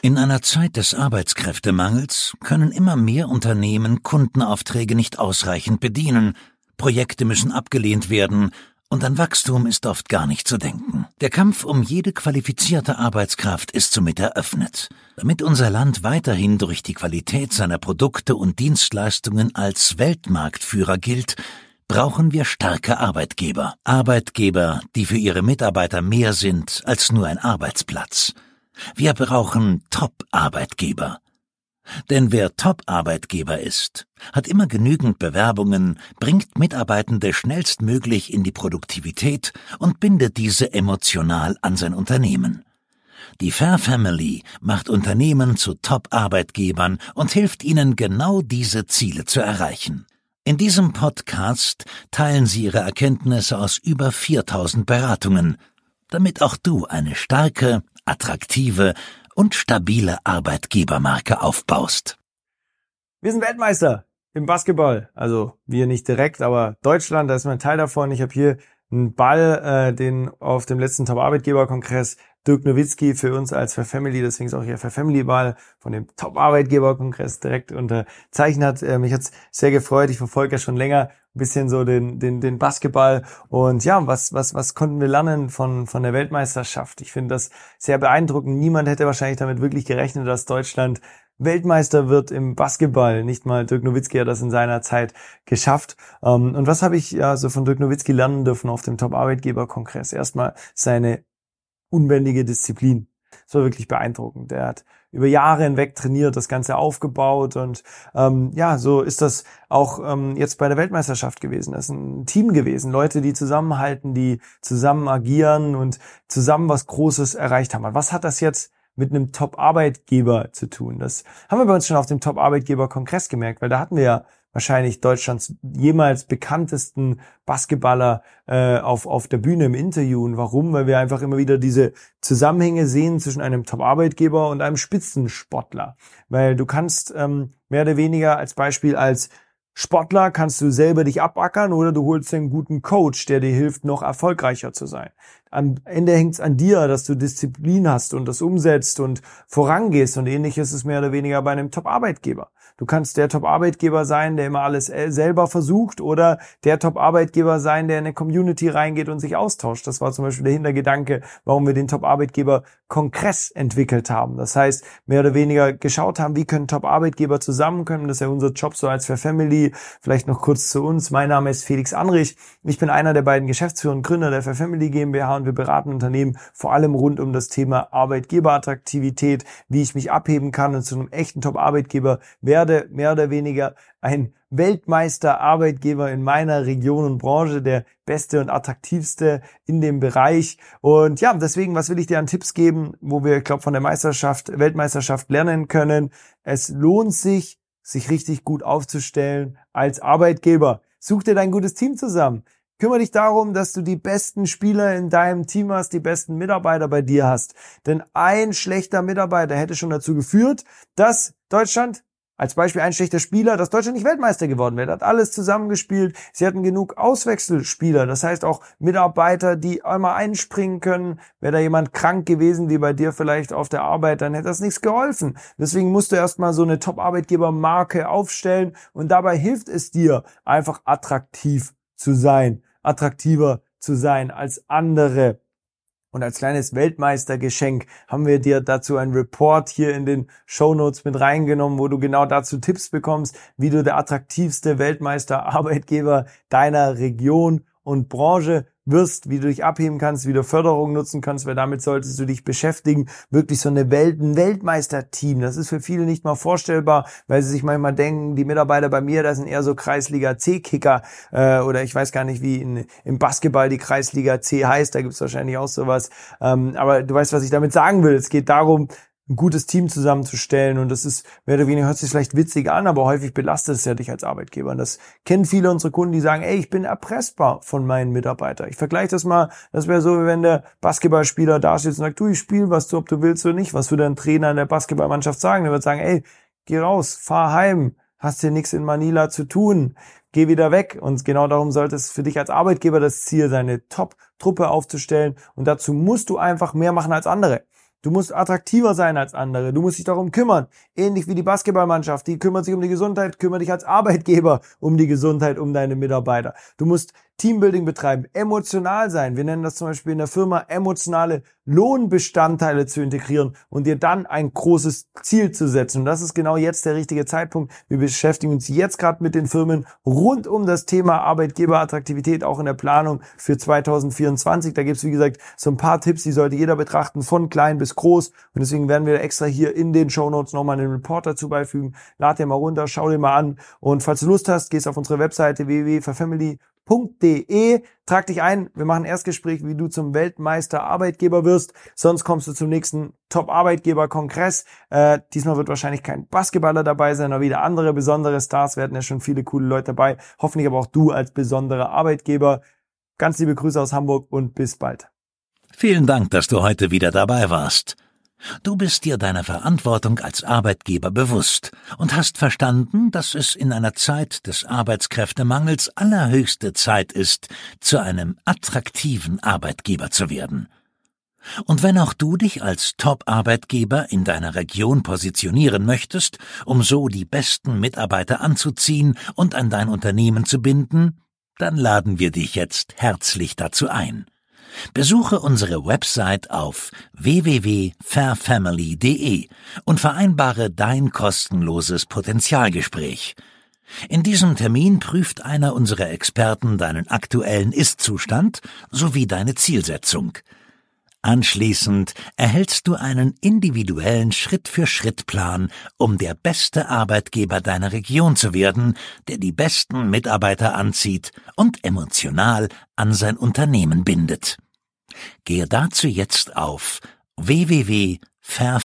In einer Zeit des Arbeitskräftemangels können immer mehr Unternehmen Kundenaufträge nicht ausreichend bedienen, Projekte müssen abgelehnt werden und an Wachstum ist oft gar nicht zu denken. Der Kampf um jede qualifizierte Arbeitskraft ist somit eröffnet. Damit unser Land weiterhin durch die Qualität seiner Produkte und Dienstleistungen als Weltmarktführer gilt, brauchen wir starke Arbeitgeber. Arbeitgeber, die für ihre Mitarbeiter mehr sind als nur ein Arbeitsplatz. Wir brauchen Top-Arbeitgeber. Denn wer Top-Arbeitgeber ist, hat immer genügend Bewerbungen, bringt Mitarbeitende schnellstmöglich in die Produktivität und bindet diese emotional an sein Unternehmen. Die Fair Family macht Unternehmen zu Top-Arbeitgebern und hilft ihnen, genau diese Ziele zu erreichen. In diesem Podcast teilen sie ihre Erkenntnisse aus über 4000 Beratungen, damit auch du eine starke, attraktive und stabile Arbeitgebermarke aufbaust. Wir sind Weltmeister im Basketball. Also wir nicht direkt, aber Deutschland, da ist ein Teil davon. Ich habe hier einen Ball, den auf dem letzten Top-Arbeitgeber-Kongress Dirk Nowitzki für uns als Fair Family, deswegen ist auch hier Fair Family Ball von dem Top-Arbeitgeber-Kongress direkt unterzeichnet. Mich hat's sehr gefreut. Ich verfolge ja schon länger ein bisschen so den Basketball. Und ja, was konnten wir lernen von der Weltmeisterschaft? Ich finde das sehr beeindruckend. Niemand hätte wahrscheinlich damit wirklich gerechnet, dass Deutschland Weltmeister wird im Basketball. Nicht mal Dirk Nowitzki hat das in seiner Zeit geschafft. Und was habe ich so von Dirk Nowitzki lernen dürfen auf dem Top-Arbeitgeber-Kongress? Erstmal seine unbändige Disziplin. Das war wirklich beeindruckend. Er hat über Jahre hinweg trainiert, das Ganze aufgebaut und so ist das auch jetzt bei der Weltmeisterschaft gewesen. Das ist ein Team gewesen, Leute, die zusammenhalten, die zusammen agieren und zusammen was Großes erreicht haben. Was hat das jetzt mit einem Top-Arbeitgeber zu tun? Das haben wir bei uns schon auf dem Top-Arbeitgeber-Kongress gemerkt, weil da hatten wir ja wahrscheinlich Deutschlands jemals bekanntesten Basketballer auf der Bühne im Interview. Und warum? Weil wir einfach immer wieder diese Zusammenhänge sehen zwischen einem Top-Arbeitgeber und einem Spitzensportler. Weil du kannst mehr oder weniger als Beispiel als Sportler kannst du selber dich abackern oder du holst einen guten Coach, der dir hilft, noch erfolgreicher zu sein. Am Ende hängt es an dir, dass du Disziplin hast und das umsetzt und vorangehst. Und ähnlich ist es mehr oder weniger bei einem Top-Arbeitgeber. Du kannst der Top-Arbeitgeber sein, der immer alles selber versucht, oder der Top-Arbeitgeber sein, der in eine Community reingeht und sich austauscht. Das war zum Beispiel der Hintergedanke, warum wir den Top-Arbeitgeber-Kongress entwickelt haben. Das heißt, mehr oder weniger geschaut haben, wie können Top-Arbeitgeber zusammenkommen. Das ist ja unser Job so als Fair Family. Vielleicht noch kurz zu uns. Mein Name ist Felix Anrich. Ich bin einer der beiden Geschäftsführer und Gründer der Fair Family GmbH und wir beraten Unternehmen vor allem rund um das Thema Arbeitgeberattraktivität, wie ich mich abheben kann und zu einem echten Top-Arbeitgeber werde, mehr oder weniger ein Weltmeister-Arbeitgeber in meiner Region und Branche, der beste und attraktivste in dem Bereich. Und ja, deswegen, was will ich dir an Tipps geben, wo wir, ich glaube, von der Weltmeisterschaft lernen können? Es lohnt sich richtig gut aufzustellen als Arbeitgeber. Such dir dein gutes Team zusammen. Kümmere dich darum, dass du die besten Spieler in deinem Team hast, die besten Mitarbeiter bei dir hast. Denn ein schlechter Mitarbeiter hätte schon dazu geführt, dass Deutschland, als Beispiel ein schlechter Spieler, dass Deutschland nicht Weltmeister geworden wäre. Hat alles zusammengespielt. Sie hatten genug Auswechselspieler. Das heißt auch Mitarbeiter, die einmal einspringen können. Wäre da jemand krank gewesen, wie bei dir vielleicht auf der Arbeit, dann hätte das nichts geholfen. Deswegen musst du erstmal so eine Top-Arbeitgeber-Marke aufstellen. Und dabei hilft es dir, einfach attraktiv zu sein. Attraktiver zu sein als andere. Und als kleines Weltmeistergeschenk haben wir dir dazu einen Report hier in den Shownotes mit reingenommen, wo du genau dazu Tipps bekommst, wie du der attraktivste Weltmeister-Arbeitgeber deiner Region und Branche wirst, wie du dich abheben kannst, wie du Förderung nutzen kannst, weil damit solltest du dich beschäftigen. Wirklich so ein Weltmeister-Team, das ist für viele nicht mal vorstellbar, weil sie sich manchmal denken, die Mitarbeiter bei mir, das sind eher so Kreisliga C-Kicker oder ich weiß gar nicht, wie im Basketball die Kreisliga C heißt, da gibt's wahrscheinlich auch sowas. Aber du weißt, was ich damit sagen will. Es geht darum, ein gutes Team zusammenzustellen und das ist, mehr oder weniger hört sich vielleicht witzig an, aber häufig belastet es ja dich als Arbeitgeber. Und das kennen viele unserer Kunden, die sagen, ey, ich bin erpressbar von meinen Mitarbeitern. Ich vergleiche das mal, das wäre so, wie wenn der Basketballspieler da steht und sagt, du, ich spiele was du, ob du willst oder nicht. Was würde ein Trainer in der Basketballmannschaft sagen? Der wird sagen, ey, geh raus, fahr heim, hast hier nichts in Manila zu tun, geh wieder weg. Und genau darum sollte es für dich als Arbeitgeber das Ziel sein, eine Top-Truppe aufzustellen und dazu musst du einfach mehr machen als andere. Du musst attraktiver sein als andere. Du musst dich darum kümmern. Ähnlich wie die Basketballmannschaft. Die kümmert sich um die Gesundheit. Kümmere dich als Arbeitgeber um die Gesundheit, um deine Mitarbeiter. Du musst Teambuilding betreiben, emotional sein. Wir nennen das zum Beispiel in der Firma emotionale Lohnbestandteile zu integrieren und dir dann ein großes Ziel zu setzen. Und das ist genau jetzt der richtige Zeitpunkt. Wir beschäftigen uns jetzt gerade mit den Firmen rund um das Thema Arbeitgeberattraktivität, auch in der Planung für 2024. Da gibt es, wie gesagt, so ein paar Tipps, die sollte jeder betrachten, von klein bis groß. Und deswegen werden wir extra hier in den Shownotes nochmal einen Report dazu beifügen. Lad dir mal runter, schau dir mal an. Und falls du Lust hast, gehst auf unsere Webseite www.verfamily.de, trag dich ein, wir machen ein Erstgespräch, wie du zum Weltmeister Arbeitgeber wirst, sonst kommst du zum nächsten Top-Arbeitgeber-Kongress. Diesmal wird wahrscheinlich kein Basketballer dabei sein, aber wieder andere besondere Stars, wir hatten ja schon viele coole Leute dabei, hoffentlich aber auch du als besonderer Arbeitgeber. Ganz liebe Grüße aus Hamburg und bis bald. Vielen Dank, dass du heute wieder dabei warst. Du bist dir deiner Verantwortung als Arbeitgeber bewusst und hast verstanden, dass es in einer Zeit des Arbeitskräftemangels allerhöchste Zeit ist, zu einem attraktiven Arbeitgeber zu werden. Und wenn auch du dich als Top-Arbeitgeber in deiner Region positionieren möchtest, um so die besten Mitarbeiter anzuziehen und an dein Unternehmen zu binden, dann laden wir dich jetzt herzlich dazu ein. Besuche unsere Website auf www.verfamily.de und vereinbare dein kostenloses Potenzialgespräch. In diesem Termin prüft einer unserer Experten deinen aktuellen Ist-Zustand sowie deine Zielsetzung. Anschließend erhältst du einen individuellen Schritt-für-Schritt-Plan, um der beste Arbeitgeber deiner Region zu werden, der die besten Mitarbeiter anzieht und emotional an sein Unternehmen bindet. Gehe dazu jetzt auf www.verfamily.de.